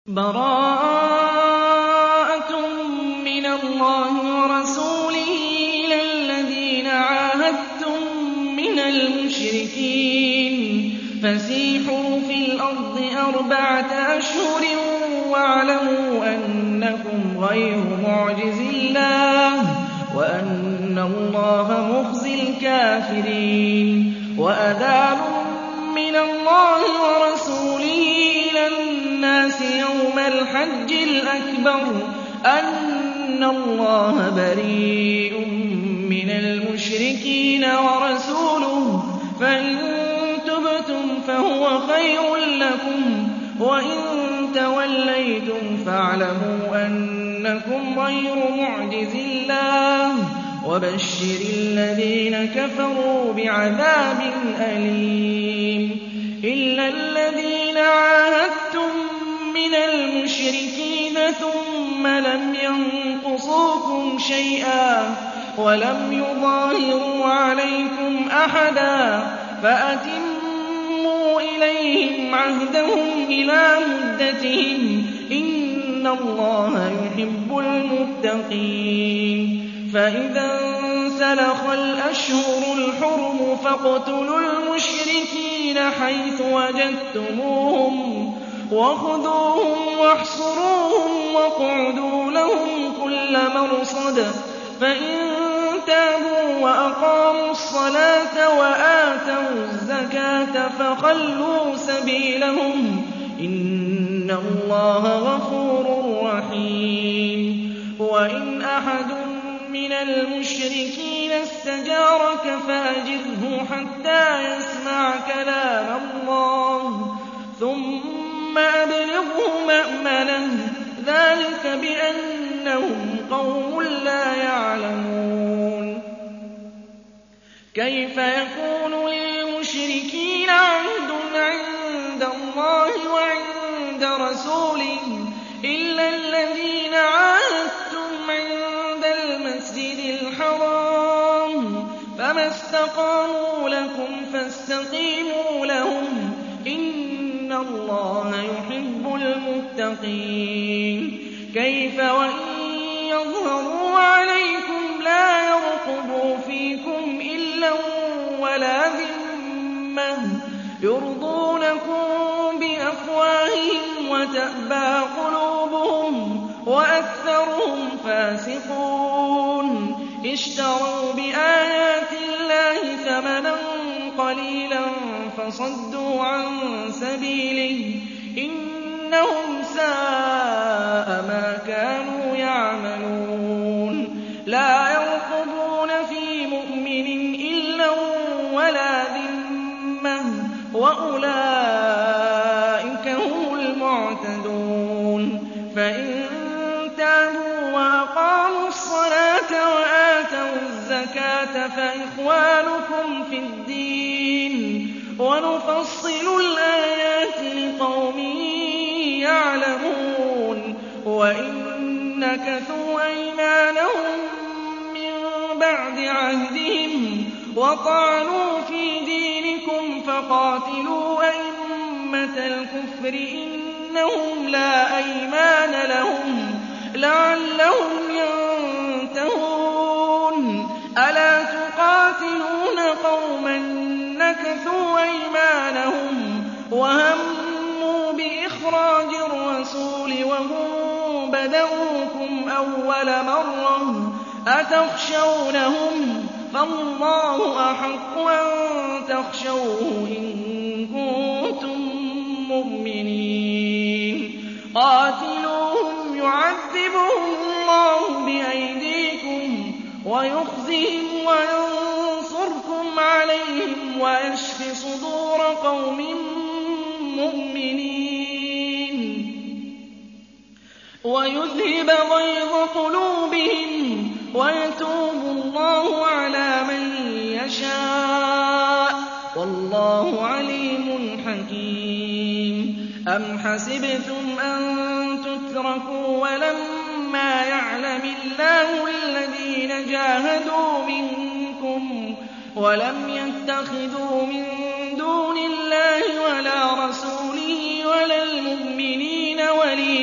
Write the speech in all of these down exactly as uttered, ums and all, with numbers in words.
بَرَاءَةٌ مِّنَ اللَّهِ وَرَسُولِهِ إِلَى الَّذِينَ عَاهَدتُّم مِّنَ الْمُشْرِكِينَ فَسِيحُوا فِي الْأَرْضِ أَرْبَعَةَ أَشْهُرٍ وَاعْلَمُوا أَنَّكُمْ غَيْرُ مُعْجِزِي اللَّهِ وَأَنَّ اللَّهَ مُخْزِي الْكَافِرِينَ وَأَذَانٌ مِّنَ اللَّهِ وَرَسُولِهِ إِلَى النَّاسِ يَوْمَ الْحَجِّ الْأَكْبَرِ أَنَّ اللَّهَ بَرِيءٌ مِّنَ الْمُشْرِكِينَ وَرَسُولُهُ فَإِن تُبْتُمْ فَهُوَ خَيْرٌ لَّكُمْ وَإِن تَوَلَّيْتُمْ فَاعْلَمُوا أَنَّكُمْ غَيْرُ مُعْجِزِي اللَّهِ وَبَشِّرِ الَّذِينَ كَفَرُوا بِعَذَابٍ أَلِيمٍ إِلَّا الَّذِينَ عَاهَدتُّم مِّنَ الْمُشْرِكِينَ ثُمَّ لَمْ يَنقُصُوكُمْ شَيْئًا وَلَمْ يُظَاهِرُوا عَلَيْكُمْ أَحَدًا فَأَتِمُّوا إِلَيْهِمْ عَهْدَهُمْ إِلَىٰ مُدَّتِهِمْ ۚ إِنَّ اللَّهَ يُحِبُّ الْمُتَّقِينَ فَإِذَا انسَلَخَ الْأَشْهُرُ الْحُرُمُ فَاقْتُلُوا الْمُشْرِكِينَ حَيْثُ وَجَدتُّمُوهُمْ وَخُذُوهُمْ وَاحْصُرُوهُمْ وَاقْعُدُوا لَهُمْ كُلَّ مَرْصَدٍ فَإِن تَابُوا وَأَقَامُوا الصَّلَاةَ وَآتَوُا الزَّكَاةَ فَخَلُّوا سَبِيلَهُمْ ۚ إِنَّ اللَّهَ غَفُورٌ رَّحِيمٌ وَإِنْ أَحَدٌ مِّنَ الْمُشْرِكِينَ اسْتَجَارَكَ فَأَجِرْهُ حَتَّىٰ يَسْمَعَ كَلَامَ اللَّهِ ثُمَّ أَبْلِغْهُ مَأْمَنَهُ ۚ ذَٰلِكَ بِأَنَّهُمْ قَوْمٌ لَّا يَعْلَمُونَ كَيْفَ يَكُونُ لِلْمُشْرِكِينَ عَهْدٌ عِندَ اللَّهِ وَعِندَ رَسُولِهِ إِلَّا الَّذِينَ عَاهَدتُّمْ عِندَ الْمَسْجِدِ الْحَرَامِ فَمَا اسْتَقَامُوا لَكُمْ فَاسْتَقِيمُوا لَهُمْ ۚ إِنَّ اللَّهَ يُحِبُّ الْمُتَّقِينَ كَيْفَ وَإِن يَظْهَرُوا عَلَيْكُمْ لَا يَرْقُبُوا فِيكُمْ إِلًّا وَلَا ذِمَّةً يُرْضُونَكُم بِأَفْوَاهِهِمْ وَتَأْبَىٰ قُلُوبُهُمْ وَأَكْثَرُهُمْ فَاسِقُونَ اشْتَرَوْا بِآيَاتِ اللَّهِ ثَمَنًا قَلِيلًا فَصَدُّوا عَن سَبِيلِهِ ۚ إِنَّهُمْ سَاءَ مَا كَانُوا يَعْمَلُونَ لَا يَرْقُبُونَ فِي مُؤْمِنٍ إِلًّا وَلَا ذِمَّةً ۚ وَأُولَٰئِكَ هُمُ الْمُعْتَدُونَ فَإِن تَابُوا وَأَقَامُوا الصَّلَاةَ وَآتَوُا الزَّكَاةَ فَإِخْوَانُكُمْ فِي الدِّينِ ۗ وَنُفَصِّلُ الْآيَاتِ لِقَوْمٍ يَعْلَمُونَ وَإِن نَّكَثُوا أَيْمَانَهُم مِّن بَعْدِ عَهْدِهِمْ وَطَعَنُوا فِي دِينِكُمْ فَقَاتِلُوا أَئِمَّةَ الْكُفْرِ إِنَّهُمْ لَا أَيْمَانَ لَهُمْ لَعَلَّهُمْ يَنتَهُونَ أَلَا تُقَاتِلُونَ قَوْمًا نَّكَثُوا أَيْمَانَهُمْ وَهَمُّوا بِإِخْرَاجِ الرَّسُولِ وَهُم بَدَءُوكُمْ أَوَّلَ مَرَّةٍ أَتَخْشَوْنَهُمْ ۚ فَاللَّهُ أَحَقُّ أَن تَخْشَوْهُ إِن كُنتُم مُّؤْمِنِينَ قَاتِلُوهُمْ يُعَذِّبْهُمُ اللَّهُ بِأَيْدِيكُمْ وَيُخْزِهِمْ وَيَنصُرْكُمْ عَلَيْهِمْ وَيَشْفِ صُدُورَ قَوْمٍ مُّؤْمِنِينَ وَيُذْهِبَ غَيْظَ قُلُوبِهِمْ وَيَتُوبُ اللَّهُ عَلَىٰ مَن يَشَاءُ ۗ وَاللَّهُ عَلِيمٌ حَكِيمٌ أَمْ حَسِبْتُمْ أَن تُتْرَكُوا وَلَمَّا يَعْلَمِ اللَّهُ الَّذِينَ جَاهَدُوا مِنكُمْ وَلَمْ يَتَّخِذُوا مِن دُونِ اللَّهِ وَلَا رَسُولِهِ وَلَا الْمُؤْمِنِينَ وَلِيًّا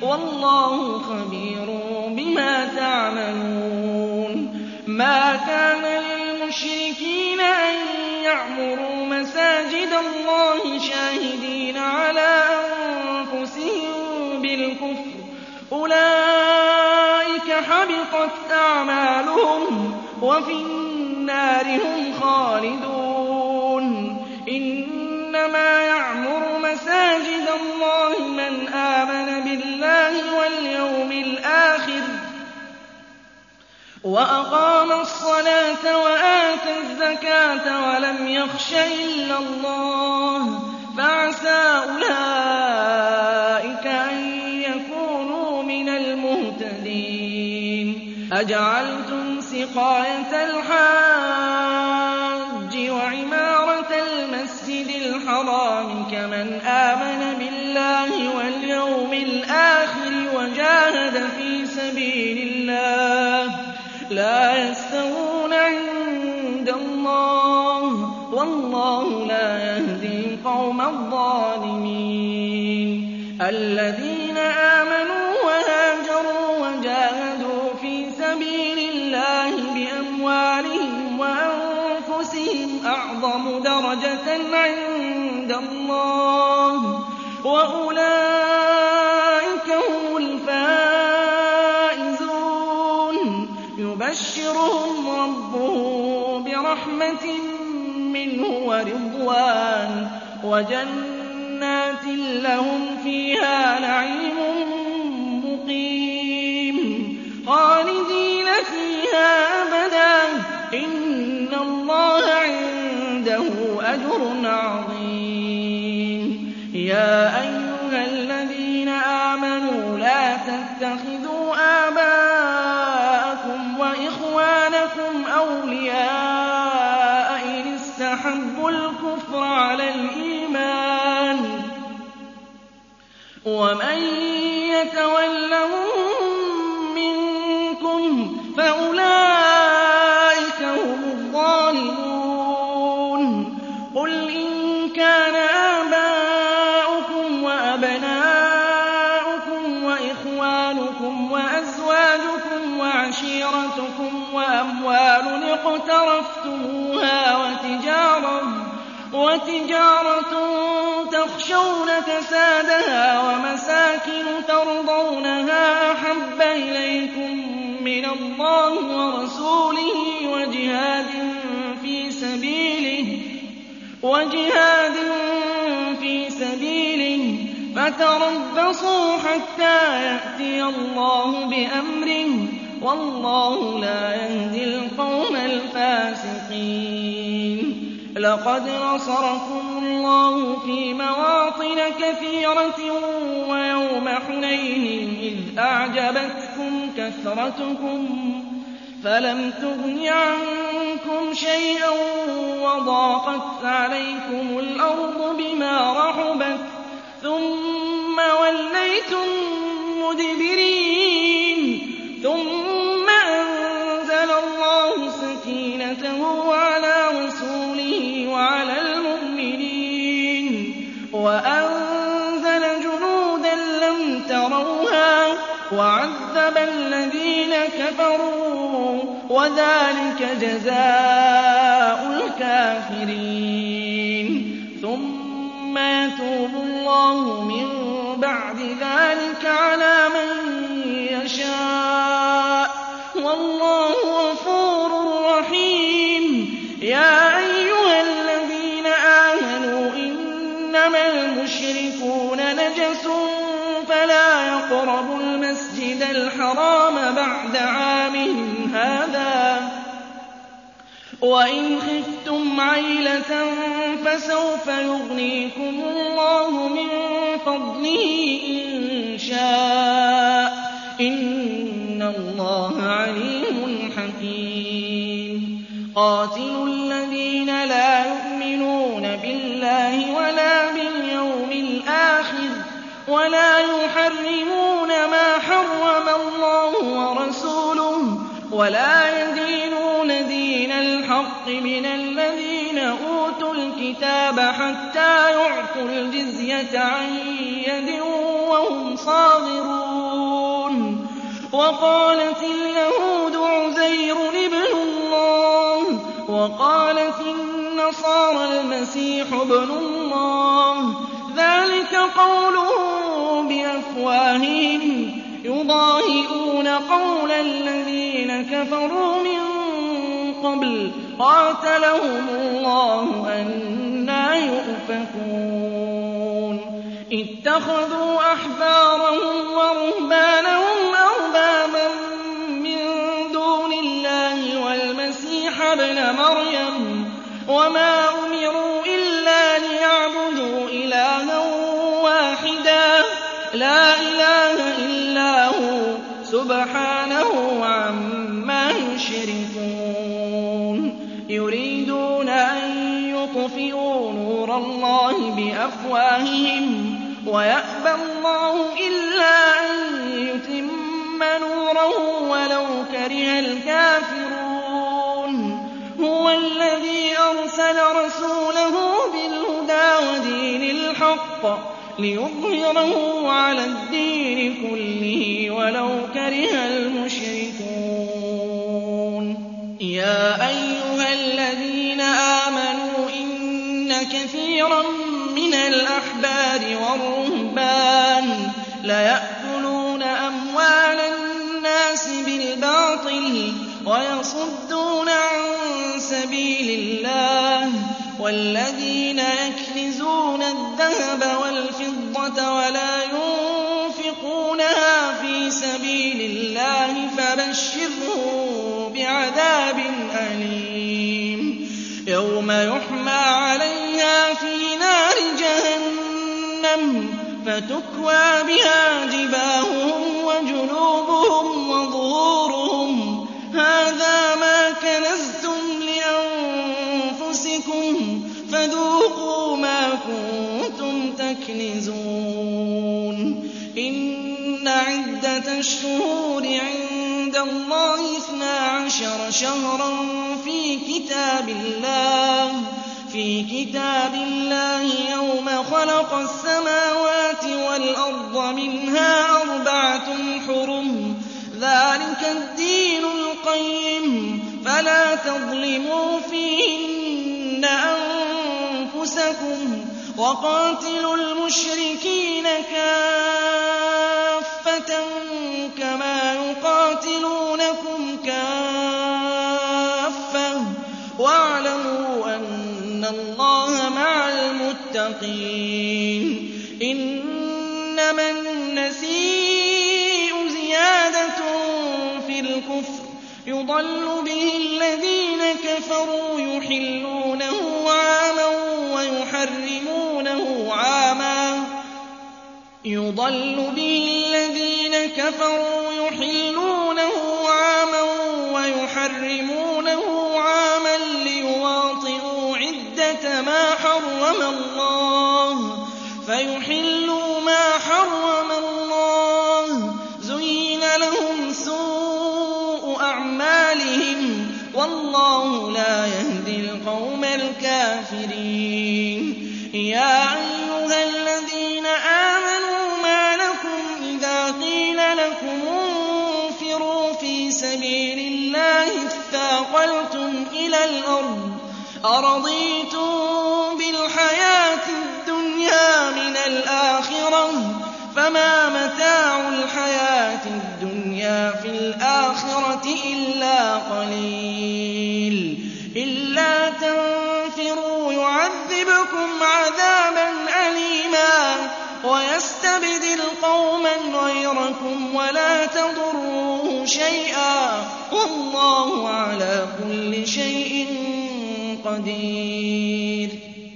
وَاللَّهُ خَبِيرٌ بِمَا تَعْمَلُونَ مَا كَانَ لِلْمُشْرِكِينَ أَن يَعْمُرُوا مَسَاجِدَ اللَّهِ شَاهِدِينَ عَلَىٰ أَنفُسِهِم بِالْكُفْرِ ۚ أُولَٰئِكَ حَبِطَتْ أَعْمَالُهُمْ وَفِي النَّارِ هُمْ خَالِدُونَ إِنَّمَا يَعْمُرُ مَسَاجِدَ اللَّهِ مَنْ آمَنَ بِاللَّهِ وَالْيَوْمِ الْآخِرِ وَأَقَامَ الصَّلَاةَ وَآتَى الزَّكَاةَ وَلَمْ يَخْشَ إِلَّا اللَّهَ فَعَسَىٰ أُولَٰئِكَ أَن يَكُونُوا مِنَ الْمُهْتَدِينَ أَجَعَلْتُمْ سِقَايَةَ الْحَاجِّ وَعِمَارَةَ الْمَسْجِدِ الْحَرَامِ كَمَنْ آمَنَ بِاللَّهِ وَالْيَوْمِ الْآخِرِ وَجَاهَدَ فِي سَبِيلِ اللَّهِ ۚ لَا يَسْتَوُونَ عِندَ اللَّهِ ۗ وَاللَّهُ لَا يَهْدِي الْقَوْمَ الظَّالِمِينَ الَّذِينَ آمَنُوا وَهَاجَرُوا وَجَاهَدُوا فِي سَبِيلِ اللَّهِ بِأَمْوَالِهِمْ وَأَنفُسِهِمْ أَعْظَمُ دَرَجَةً عِندَ اللَّهِ ۚ وَأُولَٰئِكَ هُمُ الْفَائِزُونَ يُبَشِّرُهُمْ رَبُّهُم بِرَحْمَةٍ مِّنْهُ وَرِضْوَانٍ وَجَنَّاتٍ لَّهُمْ فِيهَا نَعِيمٌ مُّقِيمٌ خَالِدِينَ فِيهَا أَبَدًا ۖ إِنَّ اللَّهَ عِندَهُ أَجْرٌ عَظِيمٌ يَا أَيُّهَا الَّذِينَ آمَنُوا لَا تَتَّخِذُوا آبَاءَكُمْ وَإِخْوَانَكُمْ أَوْلِيَاءَ إِنِ اسْتَحَبُّوا الْكُفْرَ عَلَى الْإِيمَانِ ۚ وَمَن يَتَوَلَّهُم مِّنكُمْ فَأُولَٰئِكَ هُمُ الظَّالِمُونَ قُلْ إِن كَانَ آبَاؤُكُمْ وَأَبْنَاؤُكُمْ وَإِخْوَانُكُمْ وَأَزْوَاجُكُمْ وَعَشِيرَتُكُمْ وَأَمْوَالٌ اقْتَرَفْتُمُوهَا وَتِجَارَةٌ تَخْشَوْنَ كَسَادَهَا وَمَسَاكِنُ تَرْضَوْنَهَا أَحَبَّ إِلَيْكُم مِّنَ اللَّهِ وَرَسُولِهِ وَجِهَادٍ فِي سَبِيلِهِ فَتَرَبَّصُوا حَتَّىٰ يَأْتِيَ اللَّهُ بِأَمْرِهِ ۗ وَاللَّهُ لَا يَهْدِي الْقَوْمَ الْفَاسِقِينَ لَقَدْ نَصَرَكُمُ اللَّهُ فِي مَوَاطِنَ كَثِيرَةٍ وَيَوْمَ حُنَيْنٍ إِذْ أَعْجَبَتْكُمْ كَثْرَتُكُمْ فَلَمْ تُغْنِ عَنكُمْ شَيْئًا وَضَاقَتْ عَلَيْكُمُ الْأَرْضُ بِمَا رَحُبَتْ ثُمَّ وَلَّيْتُم مُّدْبِرِينَ ثُمَّ أَنزَلَ اللَّهُ سَكِينَتَهُ عَلَىٰ رَسُولِهِ وَعَلَى الْمُؤْمِنِينَ وَأَنزَلَ جُنُودًا لَّمْ تَرَوْهَا وَعَذَّبَ الَّذِينَ كَفَرُوا ۚ وَذَٰلِكَ جَزَاءُ الْكَافِرِينَ ثُمَّ يَتُوبُ اللَّهُ مِن بَعْدِ ذَٰلِكَ عَلَىٰ مَن يَشَاءُ ۗ وَاللَّهُ غَفُورٌ رَّحِيمٌ يَا أَيُّهَا الَّذِينَ آمَنُوا إِنَّمَا الْمُشْرِكُونَ نَجَسٌ فَلَا يَقْرَبُوا الْمَسْجِدَ الْحَرَامَ بَعْدَ عَامِهِمْ هَٰذَا ۚ وَإِنْ خِفْتُمْ عَيْلَةً فَسَوْفَ يُغْنِيكُمُ اللَّهُ مِن فَضْلِهِ إِن شَاءَ ۚ إِنَّ اللَّهَ عَلِيمٌ حَكِيمٌ قَاتِلُوا الَّذِينَ لَا يُؤْمِنُونَ بِاللَّهِ وَلَا بِالْيَوْمِ الْآخِرِ وَلَا يُحَرِّمُونَ مَا حَرَّمَ اللَّهُ وَرَسُولُهُ وَلَا يَدِينُونَ دِينَ الْحَقِّ مِنَ الَّذِينَ أُوتُوا الْكِتَابَ حَتَّىٰ يُعْطُوا الْجِزْيَةَ عَن يَدٍ وَهُمْ صَاغِرُونَ وَقَالَتِ الْيَهُودُ عُزَيْرٌ ابْنُ اللَّهِ وَقَالَتِ النَّصَارَى الْمَسِيحُ ابْنُ اللَّهِ ذَٰلِكَ قَوْلُهُم بِأَفْوَاهِهِمْ يُضَاهِئُونَ قَوْلَ الَّذِينَ كَفَرُوا مِن قَبْلُ قَاتَلَهُمُ اللَّهُ أَنَّىٰ يُؤْفَكُونَ اتَّخَذُوا أَحْبَارَهُمْ وَرُهْبَانَهُمْ أَرْبَابًا مِّن دُونِ اللَّهِ وَالْمَسِيحَ ابْنَ مَرْيَمَ وَمَا أُمِرُوا إِلَّا لِيَعْبُدُوا إِلَٰهًا وَاحِدًا لَّا إِلَٰهَ إِلَّا هُوَ سُبْحَانَهُ عَمَّا يُشْرِكُونَ يُرِيدُونَ أَن يُطْفِئُوا نُورَ اللَّهِ بِأَفْوَاهِهِمْ وَيَأْبَى اللَّهُ إِلَّا أَن يُتِمَّ نُورَهُ وَلَوْ كَرِهَ الْكَافِرُونَ هُوَ الَّذِي أَرْسَلَ رَسُولَهُ بِالْهُدَىٰ وَدِينِ الْحَقِّ لِيُظْهِرَهُ عَلَى الدِّينِ كُلِّهِ وَلَوْ كَرِهَ الْمُشْرِكُونَ يَا أَيُّهَا الَّذِينَ آمَنُوا إِنَّ كَثِيرًا مِّنَ الْأَحْبَارِ وَالرُّهْبَانِ لَيَأْكُلُونَ أَمْوَالَ النَّاسِ بِالْبَاطِلِ وَيَصُدُّونَ عَن سَبِيلِ اللَّهِ وَالَّذِينَ يَكْنِزُونَ الذَّهَبَ وَالْفِضَّةَ وَلَا يُنفِقُونَهَا فِي سَبِيلِ اللَّهِ فَبَشِّرْهُم بِعَذَابٍ أَلِيمٍ يَوْمَ يُحْمَىٰ عَلَيْهَا فِي نَارِ جَهَنَّمَ فَتُكْوَىٰ بِهَا جِبَاهُهُمْ وَجُنُوبُهُمْ وَظُهُورُهُمْ هَٰذَا مَا كَنَزْتُمْ لِأَنفُسِكُمْ فَذُوقُوا مَا كُنتُمْ تَكْنِزُونَ إِنَّ عِدَّةَ الشُّهُورِ عِندَ اللَّهِ اثْنَا عَشَرَ شَهْرًا فِي كِتَابِ اللَّهِ في كتاب الله يوم خلق السماوات والأرض منها أربعة حرم ذلك الدين القيم فلا تظلموا فيهن أنفسكم وقاتلوا المشركين كافة كما يقاتلونكم كافة واعلموا أن الله مع المتقين إنما النسيء زيادة في الكفر يضل به الذين كفروا يحلونه عاما ويحرمونه عاما يضل به الذين كفروا يحلونه عاما ويحرمونه عاما ليواطئوا عدة ما حرم الله فيحلوا ما حرم الله زين لهم سوء أعمالهم والله لا يهدي القوم الكافرين يا أيها الذين آمنوا ما لكم إذا قيل لكم انفروا في سبيل الله اثاقلتم إلى الأرض أرضيتم بالحياة الدنيا من الآخرة فما متاع الحياة الدنيا في الآخرة إلا قليل إلا تنفروا يعذبكم عذابا أليما ويستبدل قوما غيركم ولا تضروه شيئا والله على كل شيء قدير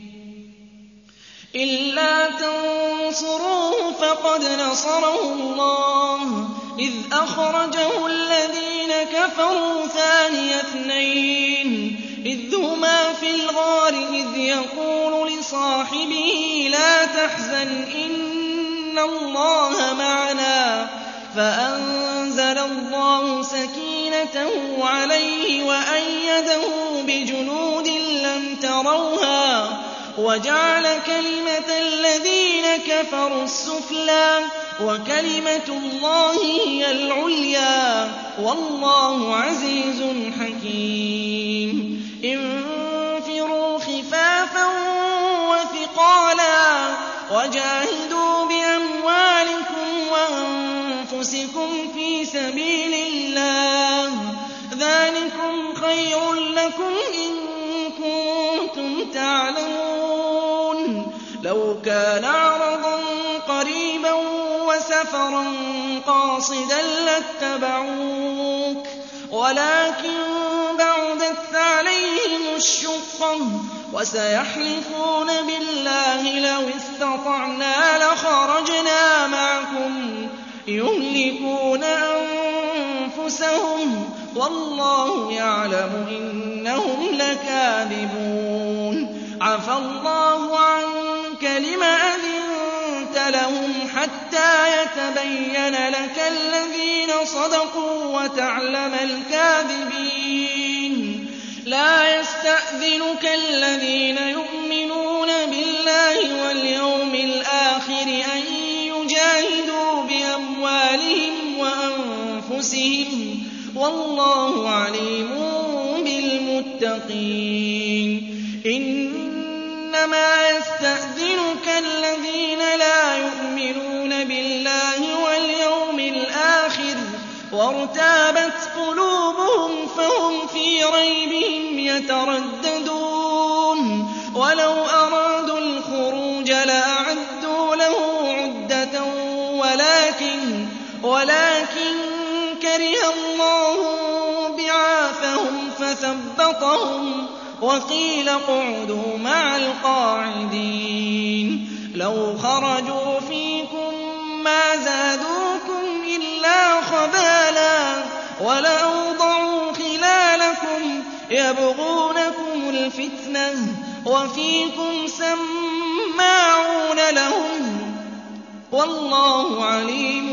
إلا تنصروه فقد نصره الله إذ أخرجه الذين كفروا ثاني اثنين إذ هما في الغار إذ يقول لصاحبه لا تحزن إن الله معنا فأنزل الله سكينته عليه وأيده بجنود لم تروها وَجَعَلَ كَلِمَةَ الَّذِينَ كَفَرُوا السُّفْلَىٰ وَكَلِمَةُ اللَّهِ هِيَ الْعُلْيَا وَاللَّهُ عَزِيزٌ حَكِيمٌ انفِرُوا خِفَافًا وَثِقَالًا وَجَاهِدُوا بِأَمْوَالِكُمْ وَأَنفُسِكُمْ فِي سَبِيلِ اللَّهِ ذَٰلِكُمْ خَيْرٌ لَّكُمْ إِن كُنتُمْ تَعْلَمُونَ لَوْ كَانَ عَرَضًا قَرِيبًا وَسَفَرًا قَاصِدًا لَّاتَّبَعُوكَ وَلَٰكِن بَعُدَتْ عَلَيْهِمُ الشُّقَّةُ وَسَيَحْلِفُونَ بِاللَّهِ لَوِ اسْتَطَعْنَا لَخَرَجْنَا مَعَكُمْ يُهْلِكُونَ أَنفُسَهُمْ وَاللَّهُ يَعْلَمُ إِنَّهُمْ لَكَاذِبُونَ عَفَا اللَّهُ عَنكَ لِمَ أَذِنتَ لَهُمْ حَتَّىٰ يَتَبَيَّنَ لَكَ الَّذِينَ صَدَقُوا وَتَعْلَمَ الْكَاذِبِينَ لَا يَسْتَأْذِنُكَ الَّذِينَ يُؤْمِنُونَ بِاللَّهِ وَالْيَوْمِ الْآخِرِ أَن يُجَاهِدُوا بِأَمْوَالِهِمْ وَأَنفُسِهِمْ وَاللَّهُ عَلِيمٌ بِالْمُتَّقِينَ إِنَّمَا يَسْتَأْذِنُكَ الَّذِينَ لَا يُؤْمِنُونَ بِاللَّهِ وَالْيَوْمِ الْآخِرِ وَارْتَابَتْ قُلُوبُهُمْ فَهُمْ فِي رَيْبِهِمْ يَتَرَدَّدُونَ وَلَوْ أَرَادُوا الْخُرُوجَ لَأَعَدُّوا لَهُ عُدَّةً وَلَٰكِن وَلَٰكِن كَرِهَ اللَّهُ بِعَاثَهُمْ فَثَبَّطَهُمْ وَقِيلَ اقْعُدُوا مَعَ الْقَاعِدِينَ لَوْ خَرَجُوا فِيكُم مَّا زَادُوكُمْ إِلَّا خَبَالًا وَلَأَوْضَعُوا خِلَالَكُمْ يَبْغُونَكُمُ الْفِتْنَةَ وَفِيكُمْ سَمَّاعُونَ لَهُمْ وَاللَّهُ عَلِيمٌ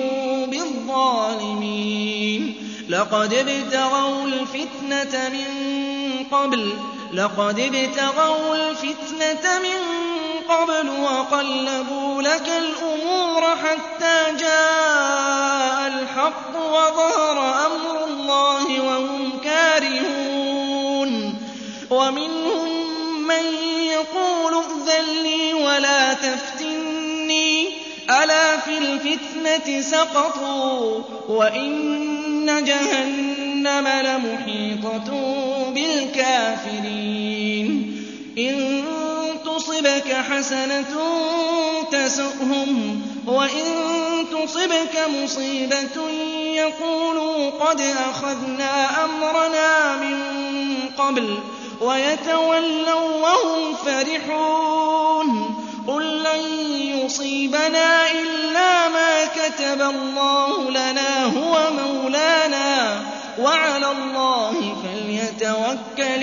بِالظَّالِمِينَ لَقَدِ ابْتَغَوُا الْفِتْنَةَ مِن قَبْلُ لَقَدِ ابْتَغَوُا الْفِتْنَةَ مِن قَبْلُ وَقَلَّبُوا لَكَ الْأُمُورَ حَتَّىٰ جَاءَ الْحَقُّ وَظَهَرَ أَمْرُ اللَّهِ وَهُمْ كَارِهُونَ وَمِنْهُم مَّن يَقُولُ ائْذَن لِّي وَلَا تَفْتِنِّي أَلَا فِي الْفِتْنَةِ سَقَطُوا وَإِنَّ جَهَنَّمَ لَمُحِيطَةٌ بِالْكَافِرِينَ إِن تُصِبْكَ حَسَنَةٌ تَسُؤْهُمْ وَإِن تُصِبْكَ مُصِيبَةٌ يَقُولُوا قَدْ أَخَذْنَا أَمْرَنَا مِن قَبْلُ وَيَتَوَلَّوا وَّهُمْ فَرِحُونَ قُل لَّن يُصِيبَنَا إِلَّا مَا كَتَبَ اللَّهُ لَنَا هُوَ مَوْلَانَا وَعَلَى اللَّهِ فَلْيَتَوَكَّلِ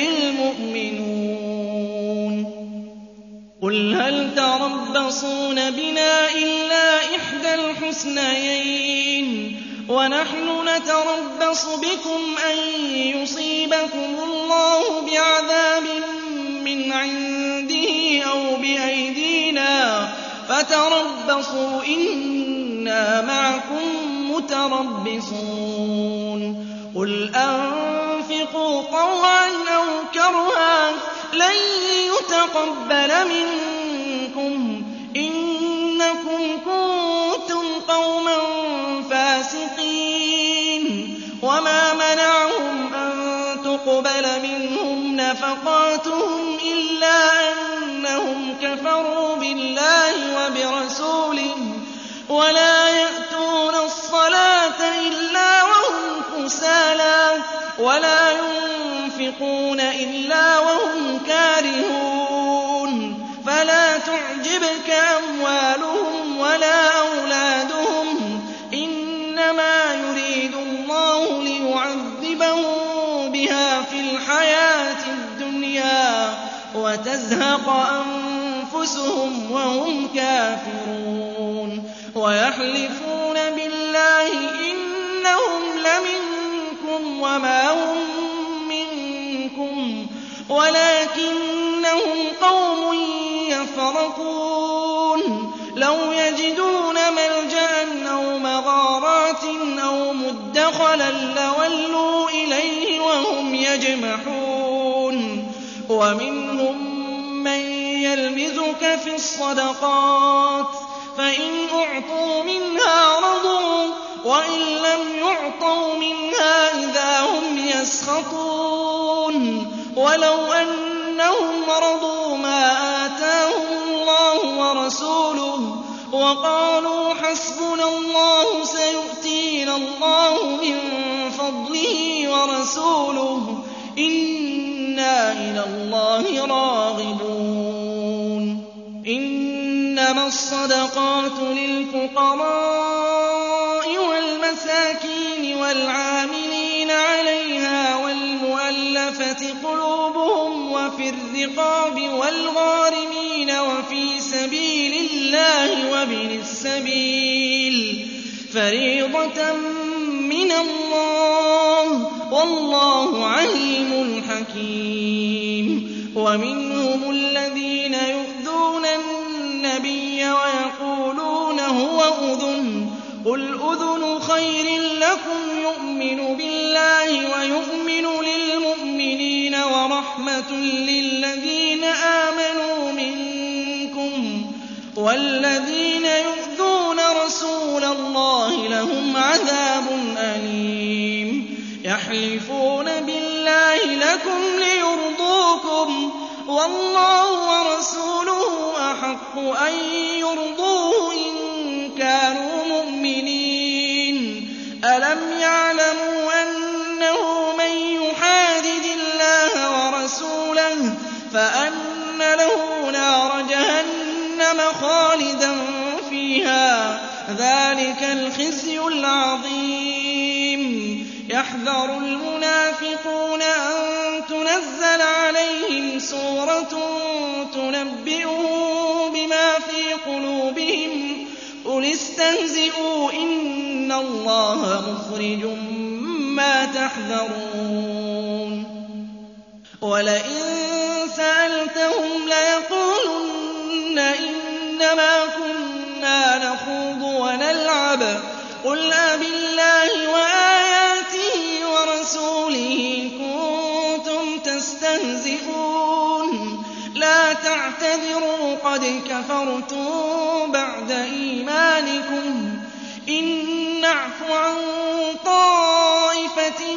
الْمُؤْمِنُونَ قُلْ هَلْ تَرَبَّصُونَ بِنَا إِلَّا إِحْدَى الْحُسْنَيَيْنِ وَنَحْنُ نَتَرَبَّصُ بِكُمْ أَن يُصِيبَكُمُ اللَّهُ بِعَذَابٍ مِّنْ عِندِهِ أَوْ بِأَيْدِينَا فَتَرَبَّصُوا إِنَّا مَعَكُم مُّتَرَبِّصُونَ قُلْ أَنفِقُوا طَوْعًا أَوْ كَرْهًا لَّن يُتَقَبَّلَ مِنكُمْ إِنَّكُمْ كُنتُمْ قَوْمًا فَاسِقِينَ وَمَا مَنَعَهُمْ أَن تُقْبَلَ مِنْهُمْ نَفَقَاتُهُمْ إِلَّا أَنَّهُمْ كَفَرُوا بِاللَّهِ وَبِرَسُولِهِ وَلَا يَأْتُونَ الصَّلَاةَ إِلَّا وَهُمْ كُسَالَىٰ وَلَا يُنفِقُونَ إِلَّا وَهُمْ كَارِهُونَ فَلَا تُعْجِبْكَ أَمْوَالُهُمْ وَلَا أَوْلَادُهُمْ إِنَّمَا يُرِيدُ اللَّهُ لِيُعَذِّبَهُم بِهَا فِي الْحَيَاةِ الدُّنْيَا وَتَزْهَقَ أَنفُسُهُمْ وَهُمْ كَافِرُونَ وَيَحْلِفُونَ بِاللَّهِ إِنَّهُمْ لَمِنكُمْ وَمَا هُم مِّنكُمْ وَلَٰكِنَّهُمْ قَوْمٌ يتفرقون لو يجدون ملجأ أو مغارات أو مدخلا لولوا إليه وهم يجمحون ومنهم من يلمزك في الصدقات فإن أعطوا منها رضوا وإن لم يعطوا منها إذا هم يسخطون ولو أنهم رضوا ما آتاهم الله ورسوله وقالوا حسبنا الله سيؤتينا الله من فضله ورسوله إنا إلى الله راغبون إنما الصدقات للفقراء والمساكين والعاملين عليها والمؤلفة قلوبهم وفي الرقاب والغارمين وفي سبيل الله وابن السبيل فريضة من الله والله عليم حكيم ومنهم الذين يؤذون النبي ويقولون هو أذن قل أذن خير لكم يؤمن بالله ويؤمن للمؤمنين ورحمة للذين آمنوا منكم والذين يؤذون رسول الله لهم عذاب أليم يحلفون بالله لكم ليرضوكم والله ورسوله أحق أن يرضوه إن كانوا مؤمنين ألم يعلموا أنه من يحادد الله ورسوله فأن له نار جهنم خالدا فيها ذلك الخزي العظيم يحذر المنافقون أن تنزل عليهم سورة تنبئهم بما في قلوبهم قل استهزئوا إن الله مخرج ما تحذرون ولئن سألتهم ليقولن إنما كنا نخوض ونلعب قل أبالله وآياته ورسوله كنتم تستهزئون لا تعتذروا قد كفرتم بعد إيمانكم إن نعف عن طائفة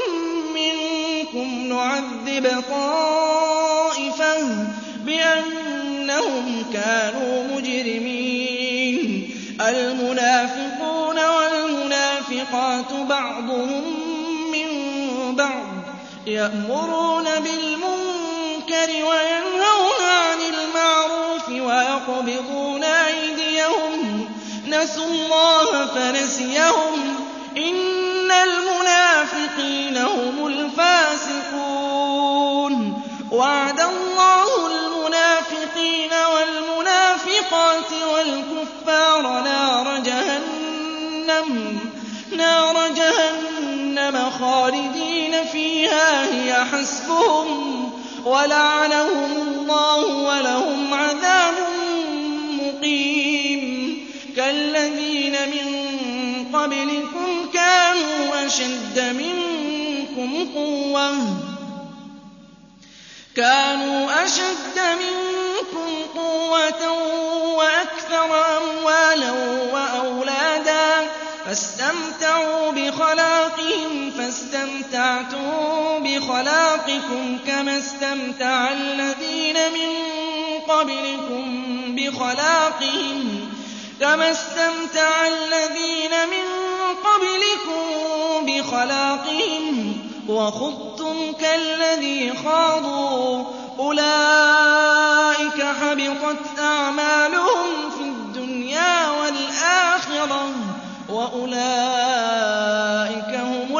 منكم نعذب طائفة بأنهم كانوا مجرمين المنافقون والمنافقات بعضهم من بعض يأمرون بالمنكر وينهون عن المعروف ويقبضون أيديهم نسوا الله فنسيهم إن المنافقين هم الفاسقون وعد الله المنافقين والمنافقات والكفار نار جهنم نار جهنم خالدين فيها هي حسبهم ولعنهم الله ولهم عذاب مقيم كالذين من قبلكم كانوا أشد منكم قوة كانوا أشد منكم قوة وأكثر أموالا وأولادا فاستمتعوا بخلاقهم فاستمتعتم بخلاقكم كما استمتع الذين من قبلكم بخلاقهم كما استمتع الذين من قبلكم بخلاقهم وخضتم كالذي خاضوا أولئك حبطت أعمالهم في الدنيا والآخرة وأولئك هم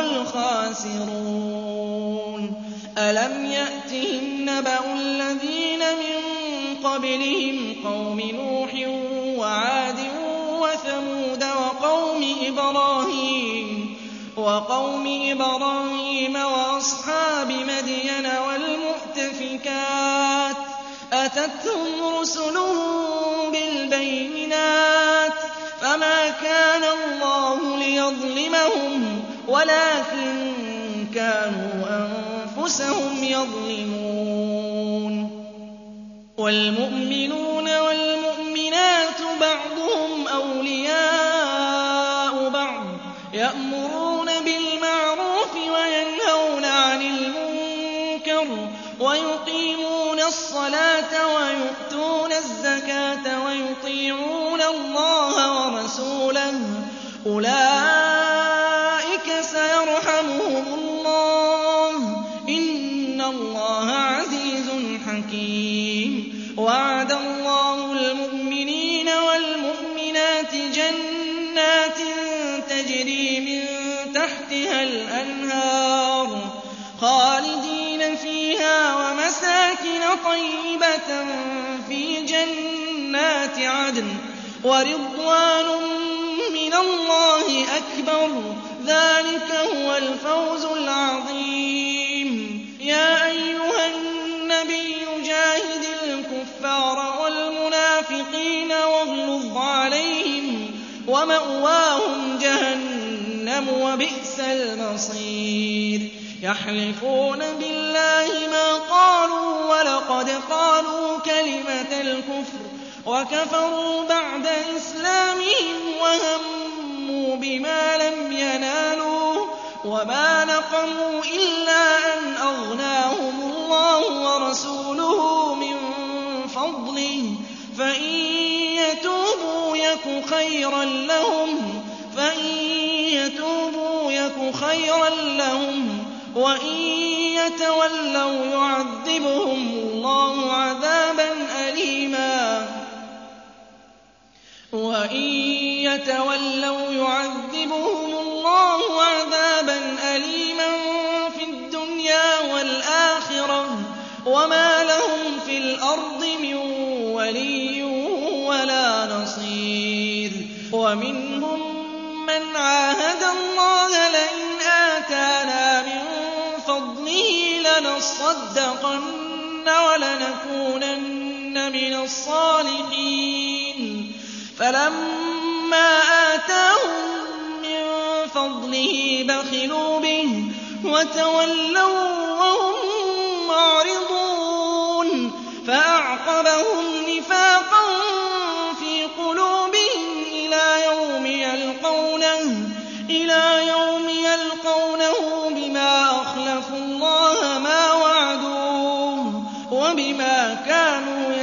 الخاسرون ألم يأتهم نبأ الذين من قبلهم قوم نوح وعاد وثمود وقوم إبراهيم وقوم إبراهيم وأصحاب مدين والمؤتفكات أتتهم رسلهم بالبينات فما كان الله ليظلمهم ولكن كانوا أنفسهم يظلمون والمؤمنون والمؤمنات بعضهم أولياء بعض يأمرون بالمعروف وينهون عن المنكر ويقيمون الصلاة ويؤتون الزكاة ويطيعون الله ورسوله أولئك سيرحمهم الله إن الله عزيز حكيم وعد الله المؤمنين والمؤمنات جنات تجري من تحتها الأنهار خالدين فيها ومساكن طيبة في جنات عدن ورضوان من الله أكبر ذلك هو الفوز العظيم يا أيها النبي جاهد الكفار والمنافقين واغلظ عليهم ومأواهم جهنم وبئس المصير يحلفون بالله ما قالوا ولقد قالوا كلمة الكفر وكفروا بعد إسلامهم وهموا بما لم ينالوا وما نقموا إلا أن أغناهم الله ورسوله من فضله فإن يتوبوا يك خيرا لهم فإن يتوبوا يك خيرا لهم وإن يتولوا يعذبهم الله عذابا أليما وإن يتولوا يعذبهم الله عذابا أليما في الدنيا والآخرة وما لهم في الأرض من ولي ولا نصير ومنهم من عاهد الله لئن آتانا من فضله لنصدقن ولنكونن من الصالحين فلما آتاهم من فضله بخلوا به وتولوا وهم معرضون فأعقبهم نفاقا في قلوبهم إلى يوم يلقونه إلى يوم يلقونه بما أخلفوا الله ما وعدوه وبما كانوا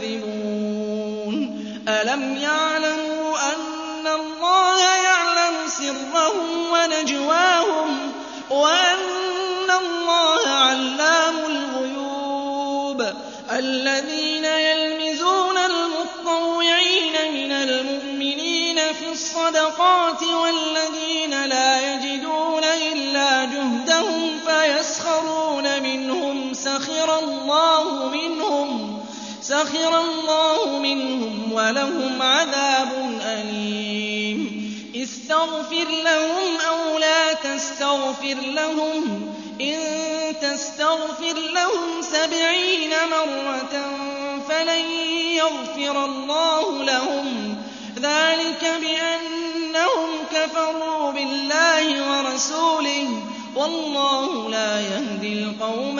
يكذبون ألم يعلموا أن الله يعلم سرهم ونجواهم وأن الله علام الغيوب الذين يلمزون المطوعين من المؤمنين في الصدقات والذين لا يجدون إلا جهدهم فيسخرون منهم سخر الله منهم سخر الله منهم ولهم عذاب أليم استغفر لهم أو لا تستغفر لهم إن تستغفر لهم سبعين مرة فلن يغفر الله لهم ذلك بأنهم كفروا بالله ورسوله والله لا يهدي القوم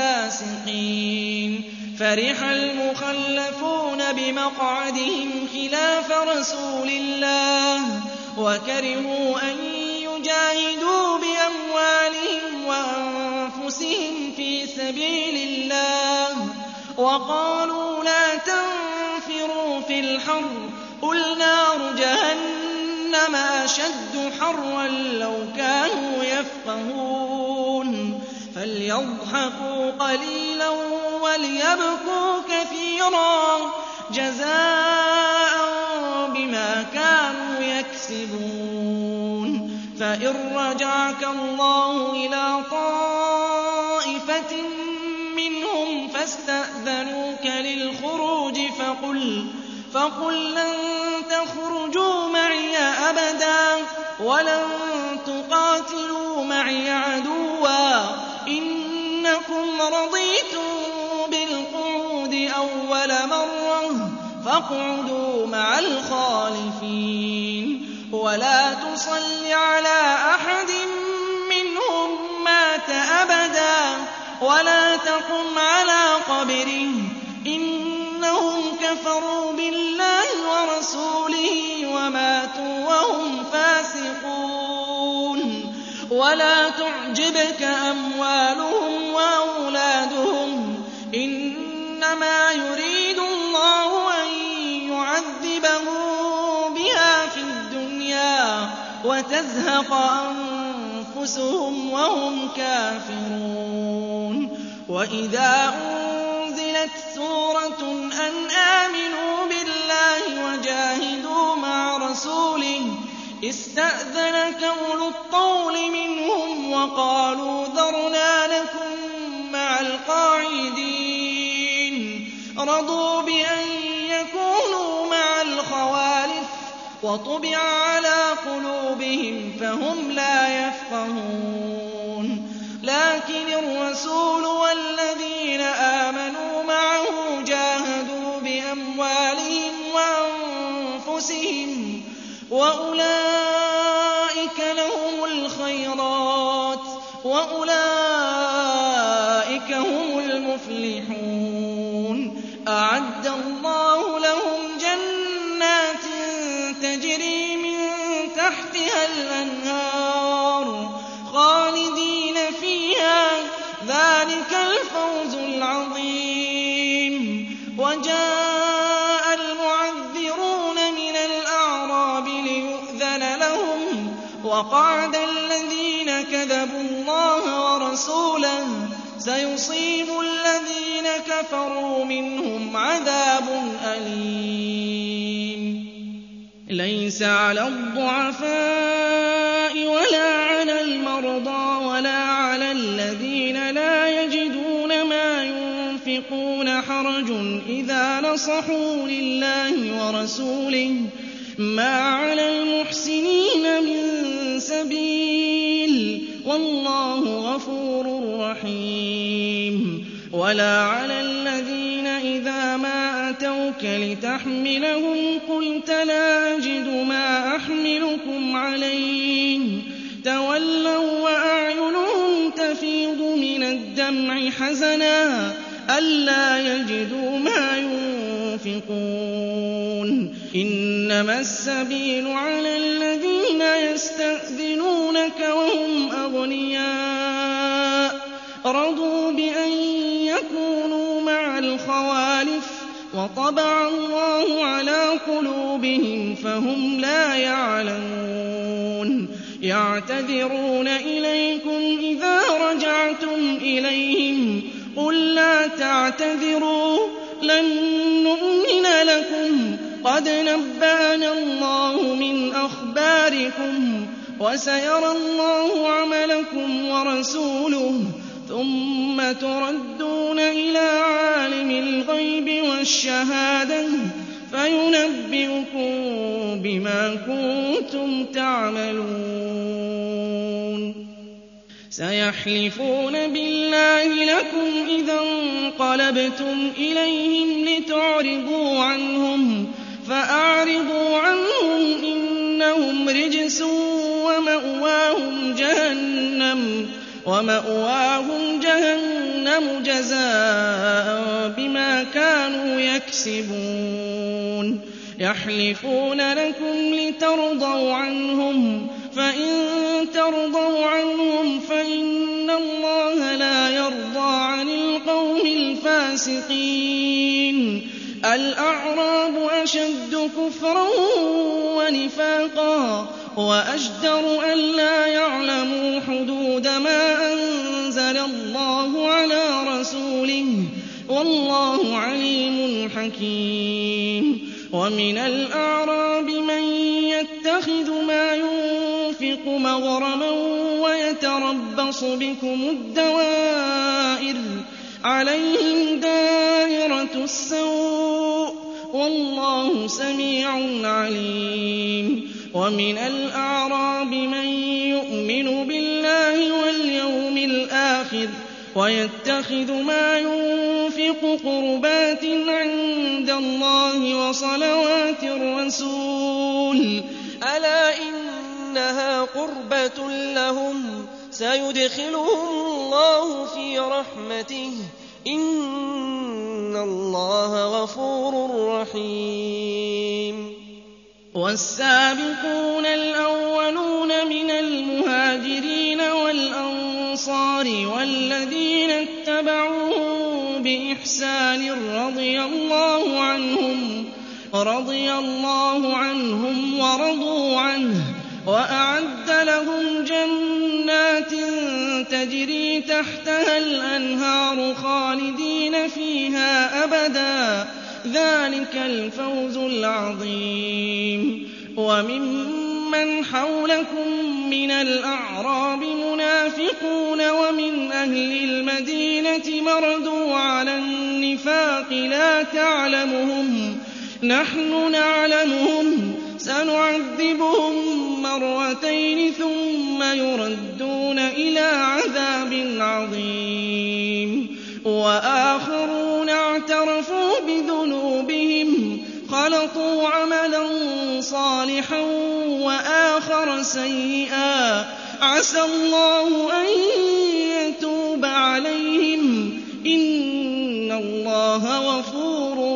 الفاسقين فرح المخلفون بمقعدهم خلاف رسول الله وكرهوا أن يجاهدوا بأموالهم وأنفسهم في سبيل الله وقالوا لا تنفروا في الحر قل نار جهنم أشد حرا لو كانوا يفقهون فليضحكوا قليلا وليبكوا كثيرا جزاء بما كانوا يكسبون فإن رجعك الله إلى طائفة منهم فاستأذنوك للخروج فقل فقل لن تخرجوا معي أبدا ولن تقاتلوا معي عدوا إنكم رضيتم بالقعود أَوَّلَ مَرَّةٍ فَاقْعُدُوا مَعَ الْخَالِفِينَ وَلَا تُصَلِّ عَلَىٰ أَحَدٍ مِّنْهُم مَّاتَ أَبَدًا وَلَا تَقُمْ عَلَىٰ قَبْرِهِ ۖ إِنَّهُمْ كَفَرُوا بِاللَّهِ وَرَسُولِهِ وَمَاتُوا وَهُمْ فَاسِقُونَ وَلَا تُعْجِبْكَ أَمْوَالُهُمْ وَأَوْلَادُهُمْ ۚ إِنَّمَا يُرِيدُ اللَّهُ أَن يُعَذِّبَهُم بِهَا فِي الدُّنْيَا وَتَزْهَقَ أَنفُسُهُمْ وَهُمْ كَافِرُونَ وَإِذَا أُنزِلَتْ سُورَةٌ أَنْ آمِنُوا بِاللَّهِ وَجَاهِدُوا مَعَ رَسُولِهِ اسْتَأْذَنَكَ أُولُو الطَّوْلِ مِنْهُمْ وَقَالُوا ذَرْنَا نَكُن مَّعَ الْقَاعِدِينَ رَضُوا بِأَن يَكُونُوا مَعَ الْخَوَالِفِ وَطُبِعَ عَلَىٰ قُلُوبِهِمْ فَهُمْ لَا يَفْقَهُونَ لَٰكِنِ الرَّسُولُ وَالَّذِينَ آمَنُوا مَعَهُ جَاهَدُوا بِأَمْوَالِهِمْ وَأَنفُسِهِمْ وَأُولَٰئِكَ لَهُمُ الْخَيْرَاتُ وَأُولَٰئِكَ هُمُ الْمُفْلِحُونَ أَعَدَّ اللَّهُ لَهُمْ جَنَّاتٍ تَجْرِي مِن تَحْتِهَا الْأَنْهَارُ خَالِدِينَ فِيهَا ۚ ذَٰلِكَ الْفَوْزُ الْعَظِيمُ وَجَاءَ الْمُعَذِّرُونَ مِنَ الْأَعْرَابِ لِيُؤْذَنَ لَهُمْ وَقَعَدَ الَّذِينَ كَذَبُوا اللَّهَ وَرَسُولَهُ ۚ سَيُصِيبُ الَّذِينَ كَفَرُوا مِنْهُمْ عَذَابٌ أَلِيمٌ لَيْسَ عَلَى الضُّعَفَاءِ وَلَا عَلَى الْمَرْضَىٰ وَلَا عَلَى الَّذِينَ لَا يَجِدُونَ مَا يُنفِقُونَ حَرَجٌ إِذَا نَصَحُوا لِلَّهِ وَرَسُولِهِ ۚ مَا عَلَى الْمُحْسِنِينَ مِن سَبِيلٍ ۚ وَاللَّهُ غَفُورٌ رَّحِيمٌ وَلَا عَلَى الَّذِينَ إِذَا مَا أَتَوْكَ لِتَحْمِلَهُمْ قُلْتَ لَا أَجِدُ مَا أَحْمِلُكُمْ عَلَيْهِ تَوَلَّوا وَّأَعْيُنُهُمْ تَفِيضُ مِنَ الدَّمْعِ حَزَنًا أَلَّا يَجِدُوا مَا يُنفِقُونَ إِنَّمَا السَّبِيلُ عَلَى الَّذِينَ يَسْتَأْذِنُونَكَ وَهُمْ أَغْنِيَاءُ رَضُوا بِأَن يَكُونُوا مَعَ الْخَوَالِفِ وَطَبَعَ اللَّهُ عَلَىٰ قُلُوبِهِمْ فَهُمْ لَا يَعْلَمُونَ يَعْتَذِرُونَ إِلَيْكُمْ إِذَا رَجَعْتُمْ إِلَيْهِمْ قُل لَّا تَعْتَذِرُوا لَن نُّؤْمِنَ لَكُمْ قَدْ نَبَّأَنَا اللَّهُ مِنْ أَخْبَارِكُمْ وَسَيَرَى اللَّهُ عَمَلَكُمْ وَرَسُولُهُ ثُمَّ تُرَدُّونَ إِلَىٰ عَالِمِ الْغَيْبِ وَالشَّهَادَةِ فَيُنَبِّئُكُم بِمَا كُنتُمْ تَعْمَلُونَ سَيَحْلِفُونَ بِاللَّهِ لَكُمْ إِذَا انقَلَبْتُمْ إِلَيْهِمْ لِتُعْرِضُوا عَنْهُمْ فَأَعْرِضُوا عَنْهُمْ ۖ إِنَّهُمْ رِجْسٌ وَمَأْوَاهُمْ جَهَنَّمُ وَمَأْوَاهُمْ جَهَنَّمُ جَزَاءً بِمَا كَانُوا يَكْسِبُونَ يَحْلِفُونَ لَكُمْ لِتَرْضَوْا عَنْهُمْ ۖ فَإِن تَرْضَوْا عَنْهُمْ فَإِنَّ اللَّهَ لَا يَرْضَىٰ عَنِ الْقَوْمِ الْفَاسِقِينَ الْأَعْرَابُ أَشَدُّ كُفْرًا وَنِفَاقًا وَأَجْدَرُ أَلَّا يَعْلَمُوا حُدُودَ مَا أَنزَلَ اللَّهُ عَلَىٰ رَسُولِهِ ۗ وَاللَّهُ عَلِيمٌ حَكِيمٌ وَمِنَ الْأَعْرَابِ مَن يَتَّخِذُ مَا يُنفِقُ مَغْرَمًا وَيَتَرَبَّصُ بِكُمُ الدَّوَائِرَ عَلَيْهِمْ دَائِرَةُ السَّوْءِ ۗ وَاللَّهُ سَمِيعٌ عَلِيمٌ وَمِنَ الْأَعْرَابِ مَن يُؤْمِنُ بِاللَّهِ وَالْيَوْمِ الْآخِرِ ويتخذ ما ينفق قربات عند الله وصلوات الرسول ألا إنها قربة لهم سيدخلهم الله في رحمته إن الله غفور رحيم والسابقون الأولون من المهاجرين والأنصار والذين اتبعوهم بإحسان رضي الله عنهم رضي الله عنهم ورضوا عنه وأعد لهم جنات تجري تحتها الأنهار خالدين فيها أبدا ذلك الفوز العظيم وممن حولكم من الأعراب منافقون ومن أهل المدينة مردوا على النفاق لا تعلمهم نحن نعلمهم سنعذبهم مرتين ثم يردون إلى عذاب عظيم وآخرون اعترفوا بذنوبهم خلطوا عملا صالحا وآخر سيئا عسى الله أن يتوب عليهم إن الله غفور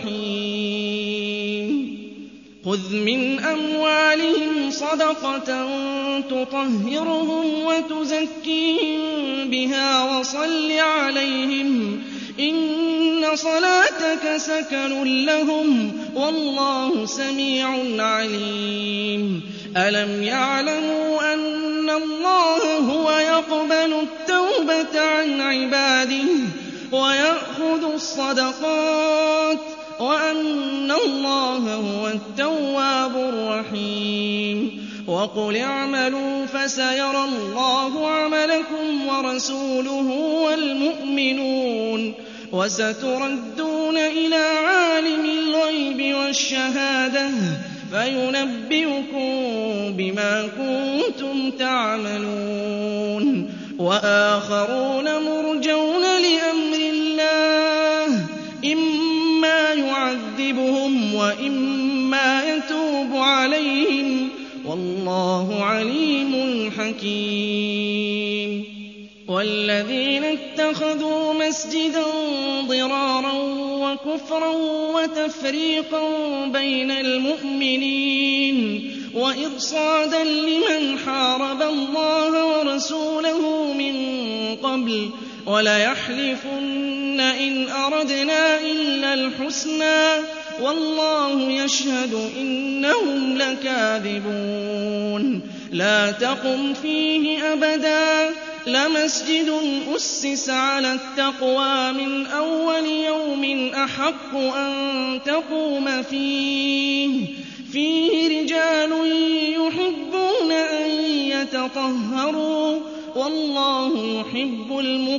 رحيم خذ من أموالهم صدقة تطهرهم وتزكيهم بها وصل عليهم إن صلاتك سكن لهم والله سميع عليم ألم يعلموا أن الله هو يقبل التوبة عن عباده ويأخذ الصدقات وأن الله هو التواب الرحيم وقل اعملوا فسيرى الله عملكم ورسوله والمؤمنون وستردون إلى عالم الغيب والشهادة فينبئكم بما كنتم تعملون وآخرون مرجون لأمر الله إما يعذبهم وإما يتوب عليهم والله عليم حكيم والذين اتخذوا مسجدا ضرارا وكفرا وتفريقا بين المؤمنين وإرصادا لمن حارب الله ورسوله من قبل وليحلفن إن أردنا إلا الحسنى والله يشهد إنهم لكاذبون لا تقم فيه أبدا لمسجد أسس على التقوى من أول يوم أحق أن تقوم فيه فيه رجال يحبون أن يتطهروا والله يحب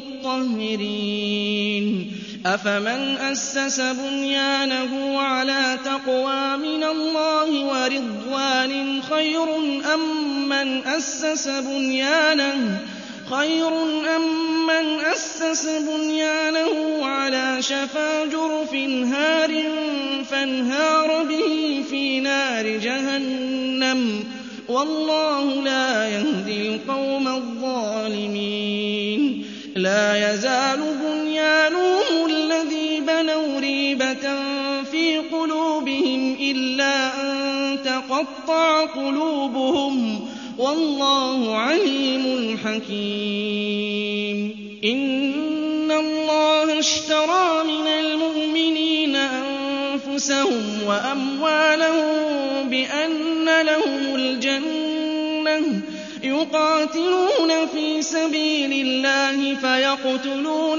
المطهرين أفمن أسس بنيانه على تقوى من الله ورضوان خير أم من أسس بنيانه خير أم من أسس بنيانه على شفا جرف هار فانهار به في نار جهنم والله لا يهدي القوم الظالمين لا يزال بنيانهم الذي بنوا ريبة في قلوبهم إلا أن تقطع قلوبهم والله عليم حكيم إن الله اشترى من المؤمنين أنفسهم وأموالهم بأن لهم الجنة يقاتلون في سبيل الله فيقتلون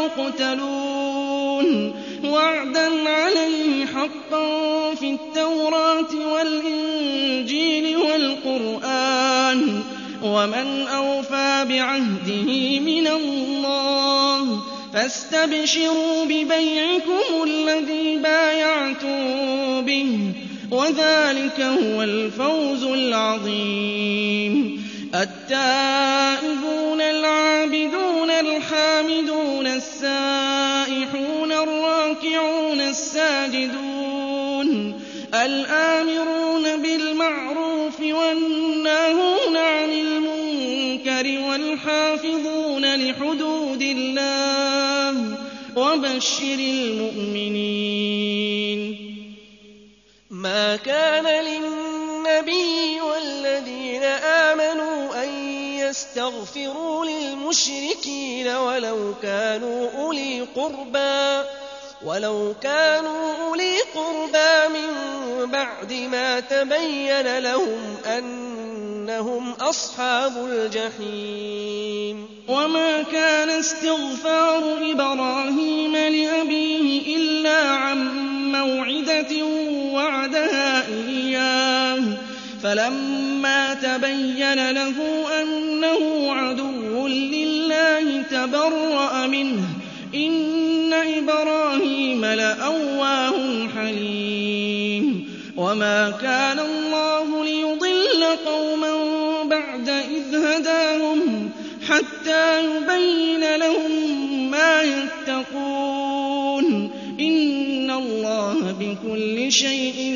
ويقتلون وعدا عليه حقا في التوراة والإنجيل والقرآن ومن أوفى بعهده من الله فاستبشروا ببيعكم الذي بايعتم به وذلك هو الفوز العظيم التائبون العابدون الحامدون السائحون الراكعون الساجدون الآمرون بالمعروف والناهون عن المنكر والحافظون لحدود الله وبشر المؤمنين. ما كان للنبي والذين آمنوا أن يستغفروا للمشركين ولو كانوا أولي قربى ولو كانوا أولي قربى من بعد ما تبين لهم أنهم أصحاب الجحيم. وما كان استغفار إبراهيم لأبيه إلا عن موعدة وعدها إياه فلما تبين له أنه عدو لله تبرأ منه إن إبراهيم لأواه حليم. وما كان الله ليضل قوما بعد إذ هداهم حتى يبين لهم ما يتقون إن الله بكل شيء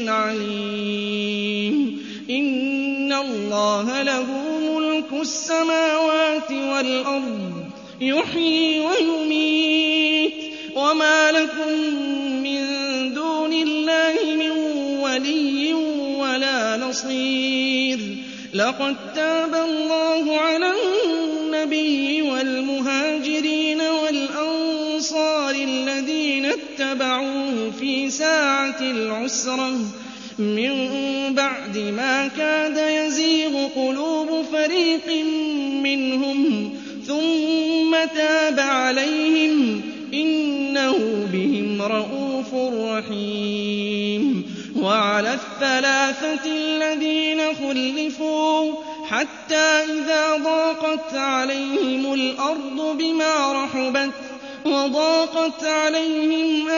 عليم. إن الله له ملك السماوات والأرض يحيي ويميت وما لكم من دون الله من ولي ولا نصير. لقد تاب الله على النبي والمهاجرين والأنصار الذين اتبعوه في ساعة العسرة من بعد ما كاد يزيغ قلوب فريق منهم ثم تاب عليهم إنه بهم رءوف رحيم. وعلى الثلاثة الذين خلفوا حتى إذا ضاقت عليهم الأرض بما رحبت وضاقت عليهم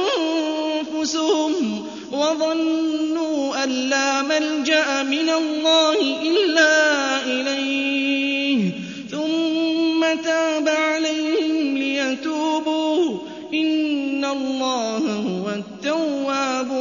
أنفسهم وظنوا أن لا ملجأ من الله إلا إليه ثم تاب عليهم ليتوبوا إن الله هو التواب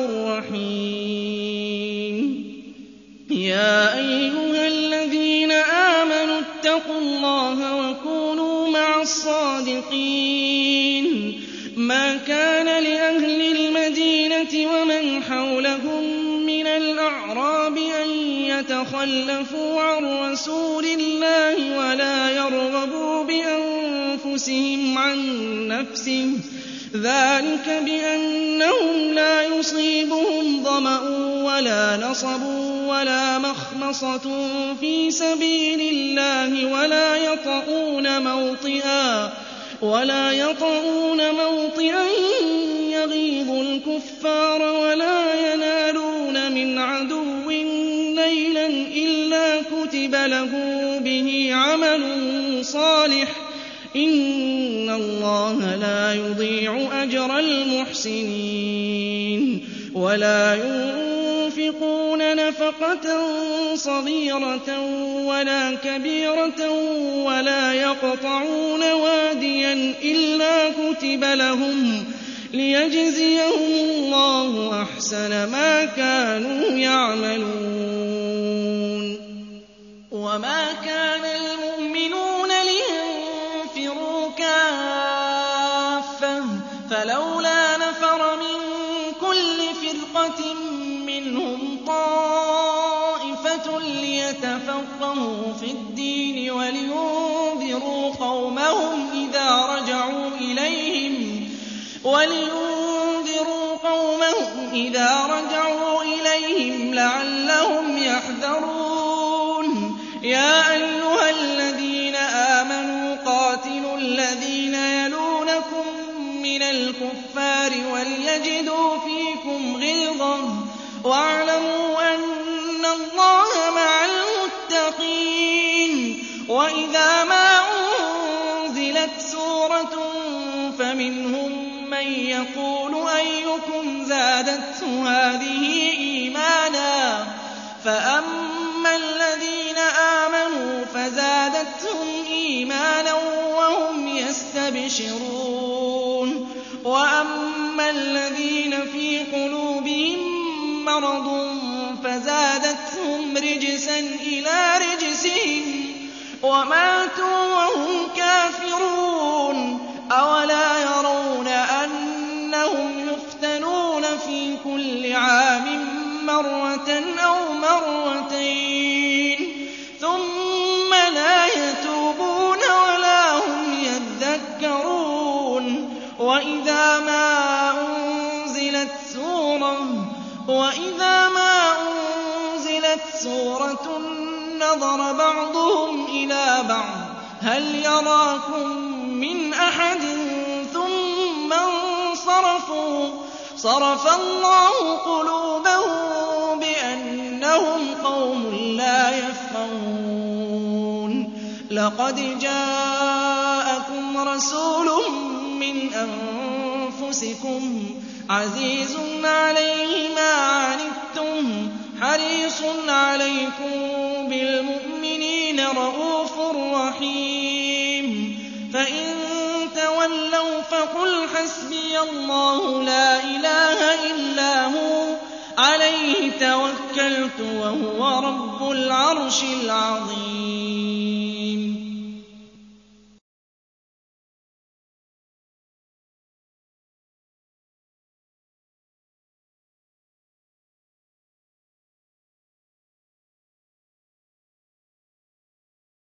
الرحيم. يا أيها الذين آمنوا اتقوا الله وكونوا مع الصادقين. ما كان لأهل المدينة ومن حولهم من الأعراب أن يتخلفوا عن رسول الله ولا يرغبوا بأنفسهم عن نفسه ذلك بأنهم لا يصيبهم ظمأ ولا نصب ولا مخمصة في سبيل الله ولا يطؤون موطئا ولا يطؤون موطئا يغيظ الكفار ولا ينالون من عدو نيلا إلا كتب له به عمل صالح إن الله لا يضيع أجر المحسنين. ولا ينفقون نفقة صغيرة ولا كبيرة ولا يقطعون واديا إلا كتب لهم ليجزيهم الله أحسن ما كانوا يعملون. وما كان المؤمنون لينفروا كافة فلولا نفر من كل فرقة منهم طائفة ليتفقهوا في الدين ولينذروا قومهم إذا رجعوا إليهم ولينذروا قومهم إذا رجعوا إليهم لعلهم يحذرون. يا أيها الذين آمنوا قاتلوا الذين يلونكم من الكفار وليجدوا فيكم غلظة واعلموا أن الله مع المتقين. وإذا ما أنزلت سورة فمنهم من يقول أيكم زادته هذه إيمانا فأما الذين آمنوا فزادتهم إيمانا وهم يستبشرون وأما الذين في قلوبهم مرض فزادتهم رجسا إلى رجسهم وماتوا وهم كافرون أولا يرون أنهم يفتنون في كل عام مرة أو مرتين ثم لا يتوبون ولا هم يذكرون وإذا ما أنزلت سورة وإذا ما أنزلت سورة نظر بعضهم إلى بعض هل يراكم من أحد ثم انصرفوا صرف الله قلوبهم بأنهم قوم لا يفقهون لقد جاءكم رسول من أنفسكم عزيز عليه ما عنتم حريص عليكم بالمؤمنين رءوف رحيم فإن تولوا فقل حسبي الله لا إله إلا هو عليه توكلت وهو رب العرش العظيم